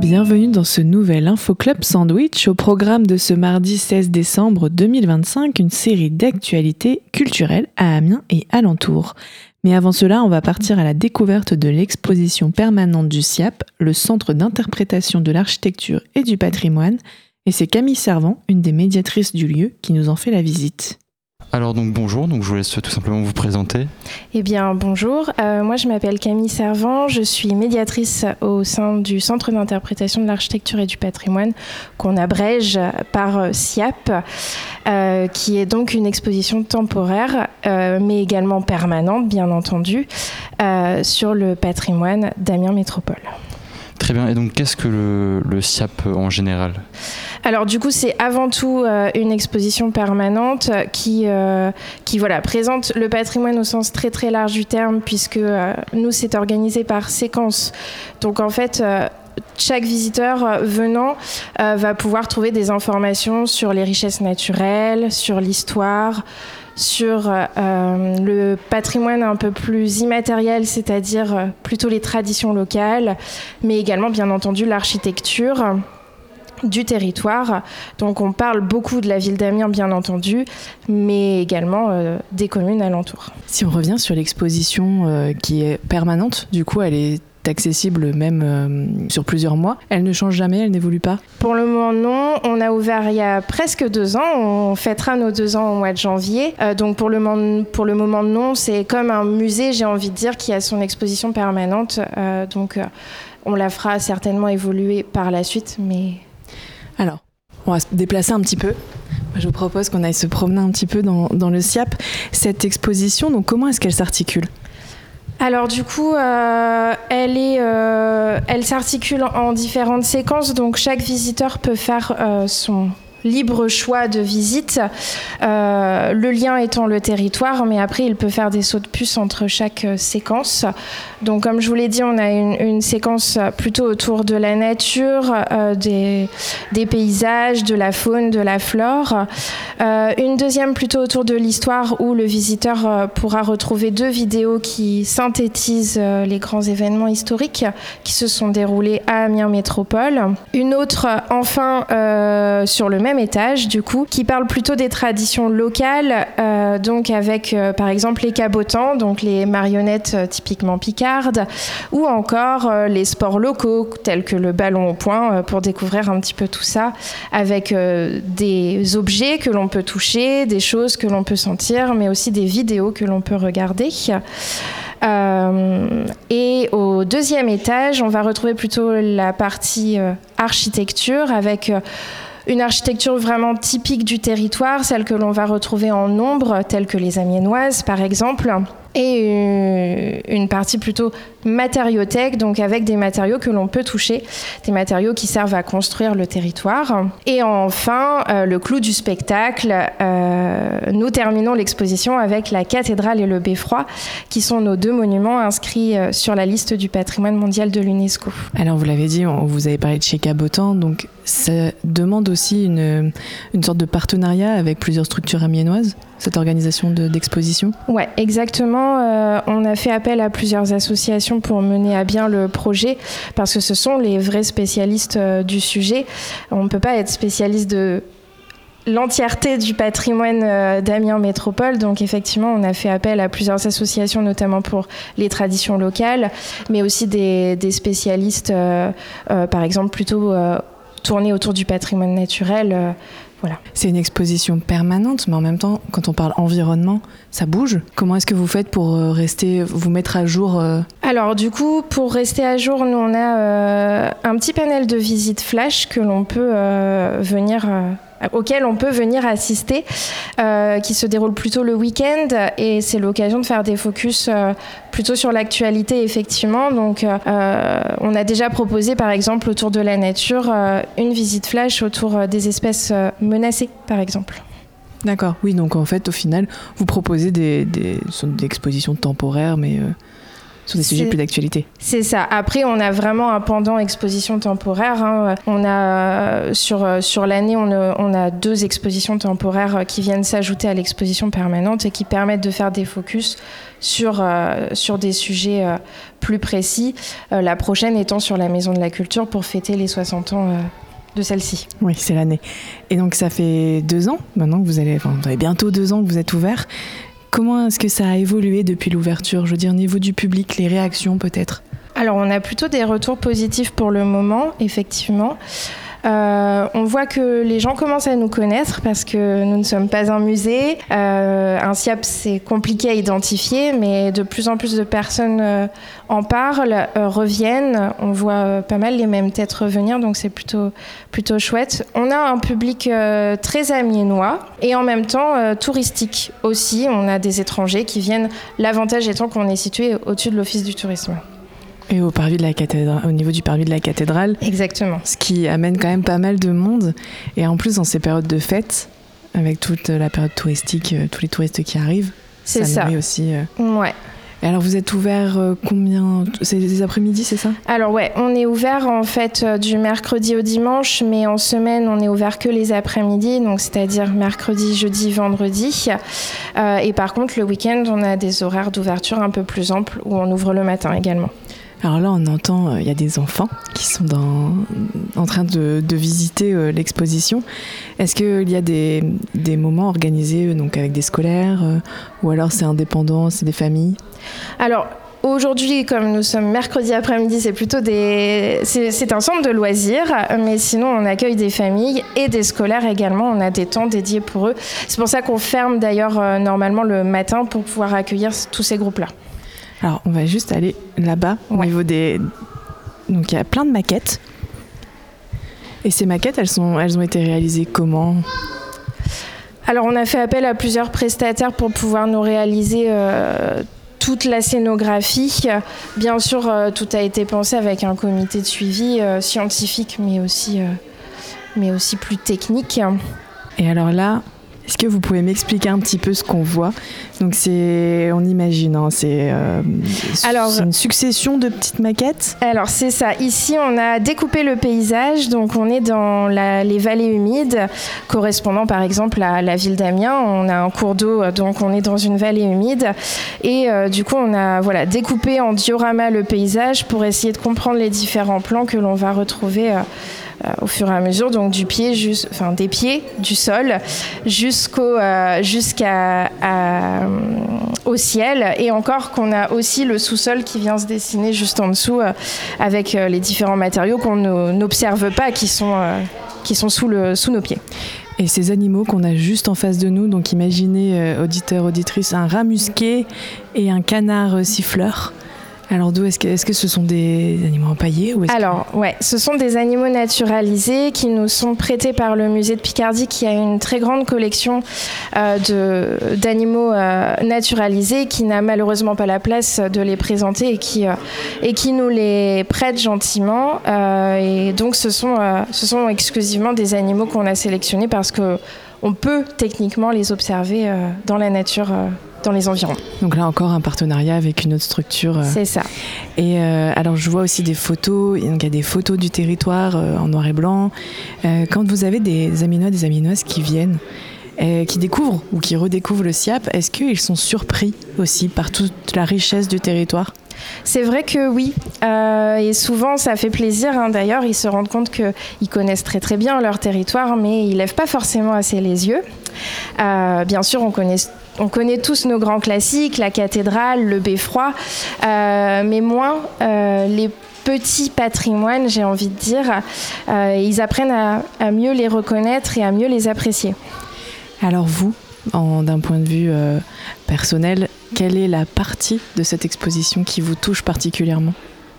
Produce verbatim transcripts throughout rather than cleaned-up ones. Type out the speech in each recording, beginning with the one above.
Bienvenue dans ce nouvel InfoClub Sandwich. Au programme de ce mardi seize décembre deux mille vingt-cinq, une série d'actualités culturelles à Amiens et alentours. Mais avant cela, on va partir à la découverte de l'exposition permanente du C I A P, le Centre d'interprétation de l'architecture et du patrimoine. Et c'est Camille Servant, une des médiatrices du lieu, qui nous en fait la visite. Alors donc bonjour, donc je vous laisse tout simplement vous présenter. Eh bien bonjour, euh, moi je m'appelle Camille Servant, je suis médiatrice au sein du Centre d'interprétation de l'architecture et du patrimoine qu'on abrège par C I A P, euh, qui est donc une exposition temporaire euh, mais également permanente bien entendu euh, sur le patrimoine d'Amiens Métropole. Très bien, et donc qu'est-ce que le, le C I A P en général ? Alors du coup, c'est avant tout euh, une exposition permanente qui, euh, qui voilà, présente le patrimoine au sens très très large du terme, puisque euh, nous, c'est organisé par séquence. Donc en fait, euh, chaque visiteur venant euh, va pouvoir trouver des informations sur les richesses naturelles, sur l'histoire, sur euh, le patrimoine un peu plus immatériel, c'est-à-dire euh, plutôt les traditions locales, mais également bien entendu l'architecture du territoire. Donc on parle beaucoup de la ville d'Amiens bien entendu, mais également euh, des communes alentours. Si on revient sur l'exposition euh, qui est permanente, du coup elle est accessible même euh, sur plusieurs mois. Elle ne change jamais, elle n'évolue pas ? Pour le moment, non. On a ouvert il y a presque deux ans. On fêtera nos deux ans au mois de janvier. Euh, donc pour le, moment, pour le moment, non. C'est comme un musée, j'ai envie de dire, qui a son exposition permanente. Euh, donc euh, on la fera certainement évoluer par la suite. Mais... Alors, on va se déplacer un petit peu. Je vous propose qu'on aille se promener un petit peu dans, dans le C I A P. Cette exposition, donc comment est-ce qu'elle s'articule ? Alors du coup, euh, elle, est, euh, elle s'articule en différentes séquences, donc chaque visiteur peut faire euh, son libre choix de visite, euh, le lien étant le territoire, mais après il peut faire des sauts de puce entre chaque euh, séquence. Donc comme je vous l'ai dit, on a une, une séquence plutôt autour de la nature, euh, des, des paysages, de la faune, de la flore. Euh, une deuxième plutôt autour de l'histoire où le visiteur euh, pourra retrouver deux vidéos qui synthétisent euh, les grands événements historiques qui se sont déroulés à Amiens Métropole. Une autre enfin euh, sur le même étage du coup, qui parle plutôt des traditions locales, euh, donc avec euh, par exemple les cabotants, donc les marionnettes euh, typiquement picardes, ou encore euh, les sports locaux tels que le ballon au poing, euh, pour découvrir un petit peu tout ça, avec euh, des objets que l'on peut toucher, des choses que l'on peut sentir, mais aussi des vidéos que l'on peut regarder. Euh, et au deuxième étage, on va retrouver plutôt la partie euh, architecture avec euh, une architecture vraiment typique du territoire, celle que l'on va retrouver en nombre, telles que les amiénoises par exemple, et une partie plutôt matériothèque, donc avec des matériaux que l'on peut toucher, des matériaux qui servent à construire le territoire. Et enfin, euh, le clou du spectacle, euh, nous terminons l'exposition avec la cathédrale et le beffroi, qui sont nos deux monuments inscrits euh, sur la liste du patrimoine mondial de l'UNESCO. Alors vous l'avez dit, on, vous avez parlé de chez Cabotan, donc ça demande aussi une, une sorte de partenariat avec plusieurs structures amiénoises, cette organisation de, d'exposition ? Ouais, exactement. Euh, on a fait appel à plusieurs associations pour mener à bien le projet, parce que ce sont les vrais spécialistes euh, du sujet. On ne peut pas être spécialiste de l'entièreté du patrimoine euh, d'Amiens Métropole, donc effectivement on a fait appel à plusieurs associations, notamment pour les traditions locales, mais aussi des, des spécialistes, euh, euh, par exemple plutôt euh, tournés autour du patrimoine naturel. Euh, Voilà. C'est une exposition permanente, mais en même temps, quand on parle environnement, ça bouge. Comment est-ce que vous faites pour rester, vous mettre à jour euh... Alors du coup, pour rester à jour, nous on a euh, un petit panel de visites flash que l'on peut euh, venir... Euh, auquel on peut venir assister, euh, qui se déroule plutôt le week-end, et c'est l'occasion de faire des focus euh, plutôt sur l'actualité, effectivement. Donc, euh, on a déjà proposé, par exemple, autour de la nature, euh, une visite flash autour euh, des espèces euh, menacées, par exemple. D'accord, oui, donc en fait, au final, vous proposez des, des, des expositions temporaires, mais... Euh... sur des sujets c'est, plus d'actualité. C'est ça. Après, on a vraiment un pendant exposition temporaire. Hein. On a, sur, sur l'année, on a, on a deux expositions temporaires qui viennent s'ajouter à l'exposition permanente et qui permettent de faire des focus sur, euh, sur des sujets euh, plus précis. Euh, la prochaine étant sur la Maison de la Culture pour fêter les soixante ans euh, de celle-ci. Oui, c'est l'année. Et donc, ça fait deux ans maintenant que vous allez, enfin, vous avez bientôt deux ans que vous êtes ouvert. Comment est-ce que ça a évolué depuis l'ouverture ? Je veux dire, au niveau du public, les réactions peut-être ? Alors, on a plutôt des retours positifs pour le moment, effectivement. Euh, on voit que les gens commencent à nous connaître parce que nous ne sommes pas un musée. Euh, un S I A P, c'est compliqué à identifier, mais de plus en plus de personnes euh, en parlent, euh, reviennent. On voit euh, pas mal les mêmes têtes revenir, donc c'est plutôt, plutôt chouette. On a un public euh, très amiénois et en même temps euh, touristique aussi. On a des étrangers qui viennent, l'avantage étant qu'on est situé au-dessus de l'Office du tourisme. Et au parvis de la cathédrale, au niveau du parvis de la cathédrale. Exactement. Ce qui amène quand même pas mal de monde. Et en plus, dans ces périodes de fête, avec toute la période touristique, euh, tous les touristes qui arrivent, c'est ça ça. nourrit aussi. Euh... Ouais. Et alors, vous êtes ouvert euh, combien ? C'est des après-midi, c'est ça ? Alors ouais, on est ouvert en fait euh, du mercredi au dimanche, mais en semaine, on est ouvert que les après-midi, donc c'est-à-dire mercredi, jeudi, vendredi. Euh, et par contre, le week-end, on a des horaires d'ouverture un peu plus amples où on ouvre le matin également. Alors là, on entend, il euh, y a des enfants qui sont dans, en train de, de visiter euh, l'exposition. Est-ce qu'il y a des, des moments organisés euh, donc avec des scolaires euh, ou alors c'est indépendant, c'est des familles ? Alors, aujourd'hui, comme nous sommes mercredi après-midi, c'est plutôt des... C'est, c'est un centre de loisirs, mais sinon, on accueille des familles et des scolaires également. On a des temps dédiés pour eux. C'est pour ça qu'on ferme d'ailleurs euh, normalement le matin pour pouvoir accueillir tous ces groupes-là. Alors, on va juste aller là-bas, au ouais. niveau des... Donc, il y a plein de maquettes. Et ces maquettes, elles, sont... elles ont été réalisées comment ? Alors, on a fait appel à plusieurs prestataires pour pouvoir nous réaliser euh, toute la scénographie. Bien sûr, euh, tout a été pensé avec un comité de suivi euh, scientifique, mais aussi, euh, mais aussi plus technique. Et alors là... Est-ce que vous pouvez m'expliquer un petit peu ce qu'on voit ? Donc c'est, on imagine, hein, c'est, euh, alors, c'est une succession de petites maquettes. Alors c'est ça. Ici, on a découpé le paysage. Donc on est dans la, les vallées humides, correspondant par exemple à la ville d'Amiens. On a un cours d'eau, donc on est dans une vallée humide. Et euh, du coup, on a voilà découpé en diorama le paysage pour essayer de comprendre les différents plans que l'on va retrouver. Euh, Euh, au fur et à mesure, donc du pied, juste, enfin des pieds, du sol, jusqu'au, euh, jusqu'à à, euh, au ciel, et encore qu'on a aussi le sous-sol qui vient se dessiner juste en dessous, euh, avec euh, les différents matériaux qu'on ne, n'observe pas, qui sont, euh, qui sont sous, le, sous nos pieds. Et ces animaux qu'on a juste en face de nous, donc imaginez, euh, auditeurs, auditrices, un rat musqué et un canard euh, siffleur. Alors d'où est-ce que, est-ce que ce sont des animaux empaillés ou est-ce Alors que... ouais, ce sont des animaux naturalisés qui nous sont prêtés par le musée de Picardie, qui a une très grande collection euh, de, d'animaux euh, naturalisés, qui n'a malheureusement pas la place de les présenter et qui, euh, et qui nous les prête gentiment. Euh, et donc ce sont, euh, ce sont exclusivement des animaux qu'on a sélectionnés parce que on peut techniquement les observer euh, dans la nature, euh, dans les environs. Donc là encore un partenariat avec une autre structure. Euh. C'est ça. Et euh, alors je vois aussi des photos, donc il y a des photos du territoire euh, en noir et blanc. Euh, quand vous avez des Aminois, des Aminoises qui viennent, euh, qui découvrent ou qui redécouvrent le S I A P, est-ce qu'ils sont surpris aussi par toute la richesse du territoire ? C'est vrai que oui, euh, et souvent ça fait plaisir, hein. D'ailleurs ils se rendent compte qu'ils connaissent très très bien leur territoire, mais ils ne lèvent pas forcément assez les yeux. Euh, bien sûr on connaît, on connaît tous nos grands classiques, la cathédrale, le beffroi, euh, mais moins euh, les petits patrimoines, j'ai envie de dire. Euh, ils apprennent à, à mieux les reconnaître et à mieux les apprécier. Alors vous, en, d'un point de vue euh, personnel, quelle est la partie de cette exposition qui vous touche particulièrement ?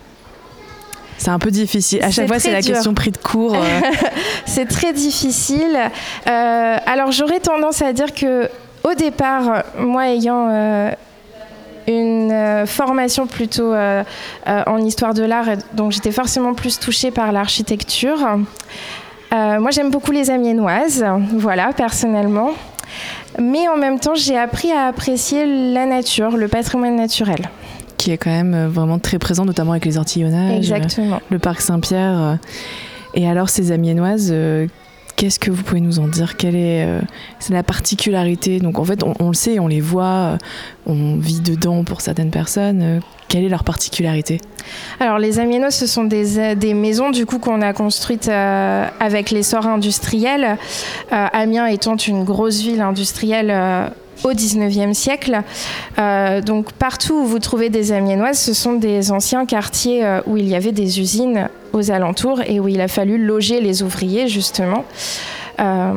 C'est un peu difficile. À chaque c'est fois, c'est la dur. question pris de court. Euh... C'est très difficile. Euh, alors, j'aurais tendance à dire que, au départ, moi ayant euh, une euh, formation plutôt euh, euh, en histoire de l'art, donc j'étais forcément plus touchée par l'architecture. Euh, moi, j'aime beaucoup les Amiénoises, voilà, personnellement. Mais en même temps, j'ai appris à apprécier la nature, le patrimoine naturel. Qui qui est quand même vraiment très présent, notamment avec les ortillonnages. Exactement. Le parc Saint-Pierre. Et alors, ces Amiénoises, euh, qu'est-ce que vous pouvez nous en dire ? Quelle est, euh, c'est la particularité ? Donc en fait, on, on le sait, on les voit, on vit dedans pour certaines personnes. Euh, quelle est leur particularité ? Alors les Amiénoises, ce sont des, des maisons du coup qu'on a construites euh, avec l'essor industriel. Euh, Amiens étant une grosse ville industrielle euh, au dix-neuvième siècle. Euh, donc partout où vous trouvez des Amiénoises, ce sont des anciens quartiers euh, où il y avait des usines aux alentours et où il a fallu loger les ouvriers justement. Euh,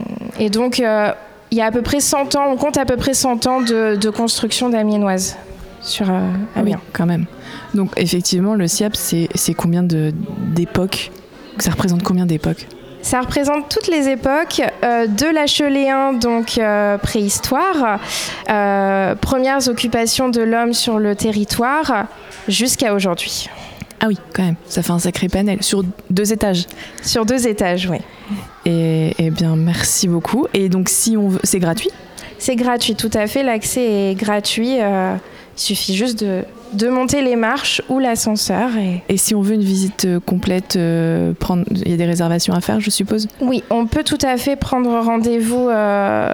et donc euh, il y a à peu près cent ans, on compte à peu près cent ans de, de construction d'Amiénoises sur euh, Amiens. Oui, quand même. Donc effectivement, le SIAP, c'est, c'est combien de, d'époques ? Ça représente combien d'époques ? Ça représente toutes les époques, euh, de l'acheléen, donc euh, préhistoire, euh, premières occupations de l'homme sur le territoire, jusqu'à aujourd'hui. Ah oui, quand même, ça fait un sacré panel, sur deux étages. Sur deux étages, oui. Et, et bien, merci beaucoup. Et donc, si on veut, c'est gratuit ? C'est gratuit, tout à fait, l'accès est gratuit. Euh, il suffit juste de, de monter les marches ou l'ascenseur. Et... et si on veut une visite complète, euh, prendre... il y a des réservations à faire, je suppose ? Oui, on peut tout à fait prendre rendez-vous euh,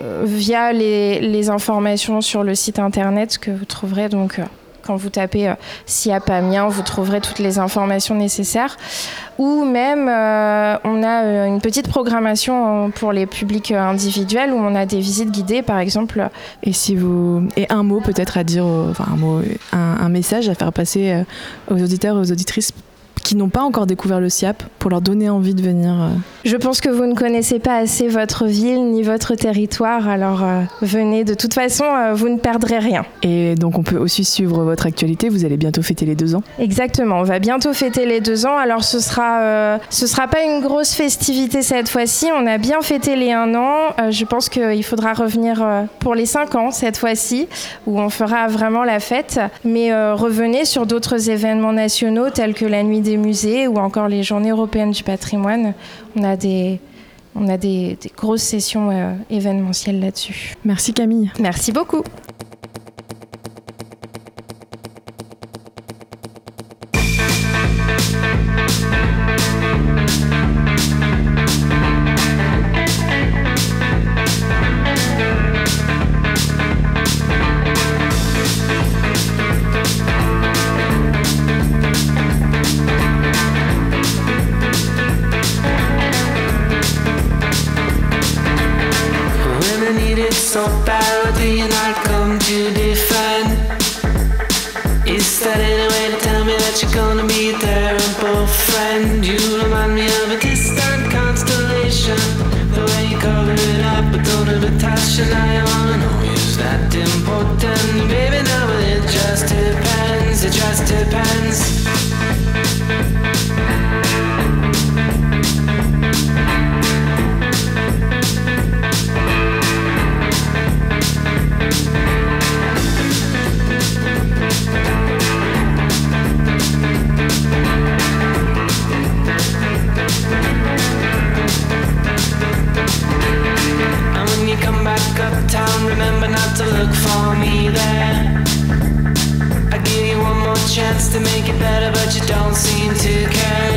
via les, les informations sur le site internet que vous trouverez donc... Euh, Quand vous tapez euh, SIAP Amiens, vous trouverez toutes les informations nécessaires. Ou même, euh, on a euh, une petite programmation pour les publics euh, individuels où on a des visites guidées, par exemple. Et si vous et un mot peut-être à dire, euh, enfin un mot, un, un message à faire passer euh, aux auditeurs et aux auditrices qui n'ont pas encore découvert le SIAP pour leur donner envie de venir. Euh... Je pense que vous ne connaissez pas assez votre ville ni votre territoire, alors euh, venez, de toute façon, euh, vous ne perdrez rien. Et donc on peut aussi suivre votre actualité, vous allez bientôt fêter les deux ans. Exactement, on va bientôt fêter les deux ans, alors ce sera, euh, ce sera pas une grosse festivité cette fois-ci, on a bien fêté les un an, euh, je pense qu'il faudra revenir euh, pour les cinq ans cette fois-ci, où on fera vraiment la fête, mais euh, revenez sur d'autres événements nationaux tels que la nuit des musées ou encore les journées européennes du patrimoine. On a des, on a des, des grosses sessions euh, événementielles là-dessus. Merci Camille. Merci beaucoup. So bad, do you not come to defend? Is that any way to tell me that you're gonna be there, a both friend? You remind me of a distant constellation, the way you cover it up but don't have attention. I wanna know, is that important? Baby, no, but it just depends, it just depends. Uptown, remember not to look for me there. I give you one more chance to make it better, but you don't seem to care.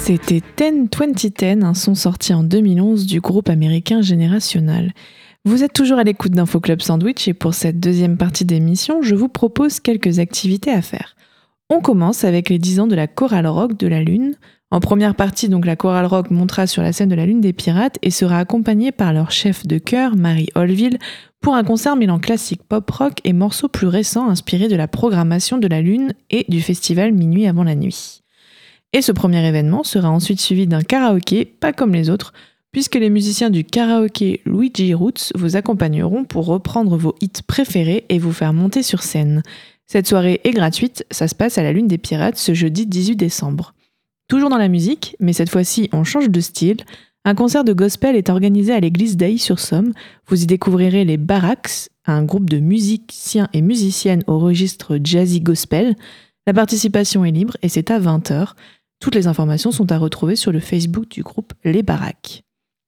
C'était Ten Twenty Ten, un son sorti en deux mille onze du groupe américain Générational. Vous êtes toujours à l'écoute d'Info Club Sandwich et pour cette deuxième partie d'émission, je vous propose quelques activités à faire. On commence avec les dix ans de la chorale rock de la Lune. En première partie, donc, la chorale rock montera sur la scène de la Lune des Pirates et sera accompagnée par leur chef de chœur, Marie Holville, pour un concert mêlant classique pop-rock et morceaux plus récents inspirés de la programmation de la Lune et du festival Minuit avant la nuit. Et ce premier événement sera ensuite suivi d'un karaoké, pas comme les autres, puisque les musiciens du karaoké Luigi Roots vous accompagneront pour reprendre vos hits préférés et vous faire monter sur scène. Cette soirée est gratuite, ça se passe à la Lune des Pirates ce jeudi dix-huit décembre. Toujours dans la musique, mais cette fois-ci on change de style, un concert de gospel est organisé à l'église d'Ailly-sur-Somme. Vous y découvrirez les Barracks, un groupe de musiciens et musiciennes au registre jazzy gospel. La participation est libre et c'est à vingt heures. Toutes les informations sont à retrouver sur le Facebook du groupe Les Barracks.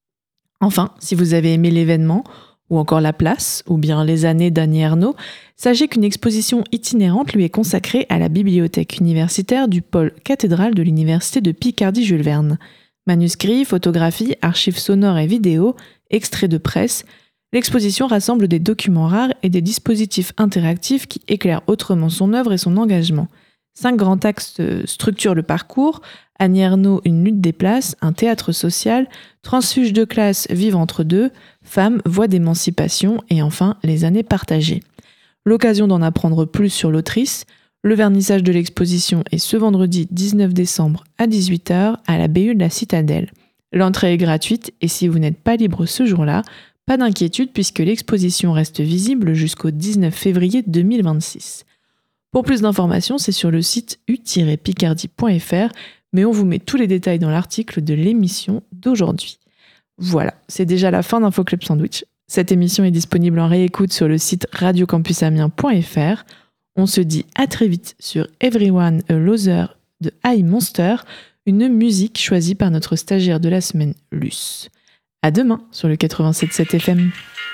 Enfin, si vous avez aimé l'événement, ou encore la place, ou bien les années d'Annie Ernaux, sachez qu'une exposition itinérante lui est consacrée à la bibliothèque universitaire du pôle cathédrale de l'université de Picardie-Jules Verne. Manuscrits, photographies, archives sonores et vidéos, extraits de presse, l'exposition rassemble des documents rares et des dispositifs interactifs qui éclairent autrement son œuvre et son engagement. Cinq grands axes structurent le parcours: Annie Ernaux, une lutte des places, un théâtre social, transfuge de classe, vivre entre deux, femmes, voix d'émancipation et enfin les années partagées. L'occasion d'en apprendre plus sur l'autrice. Le vernissage de l'exposition est ce vendredi dix-neuf décembre à dix-huit heures à la B U de la Citadelle. L'entrée est gratuite et si vous n'êtes pas libre ce jour-là, pas d'inquiétude puisque l'exposition reste visible jusqu'au dix-neuf février deux mille vingt-six. Pour plus d'informations, c'est sur le site u tiret picardie point f r, mais on vous met tous les détails dans l'article de l'émission d'aujourd'hui. Voilà, c'est déjà la fin d'Info Club Sandwich. Cette émission est disponible en réécoute sur le site radio campus amiens point f r. On se dit à très vite sur Everyone a Loser de High Monster, une musique choisie par notre stagiaire de la semaine, Luce. À demain sur le quatre-vingt-sept virgule sept F M.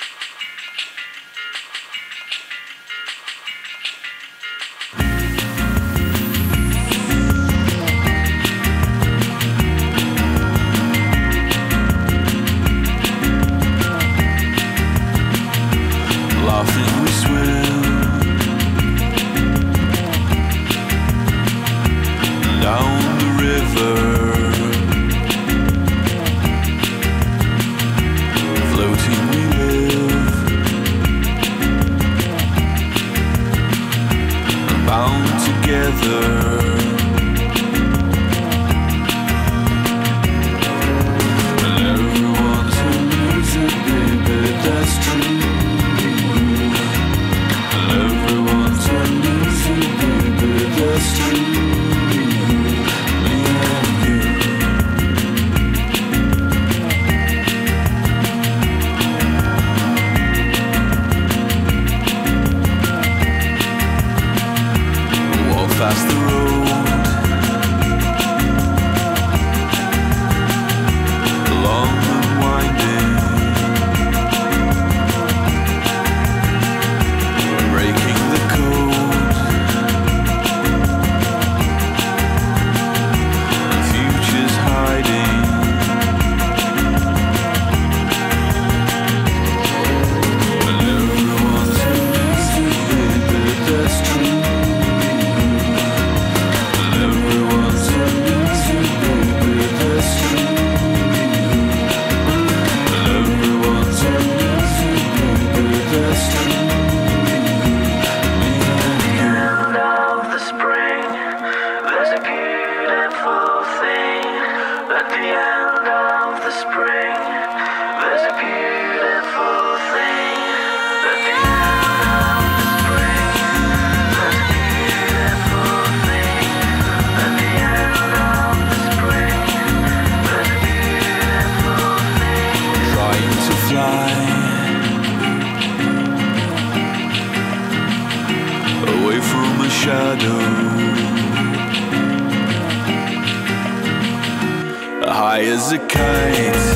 Fast the road, long and winding, breaking the code, the future's hiding. And everyone's amazing, but that's true. Away from a shadow, high as a kite.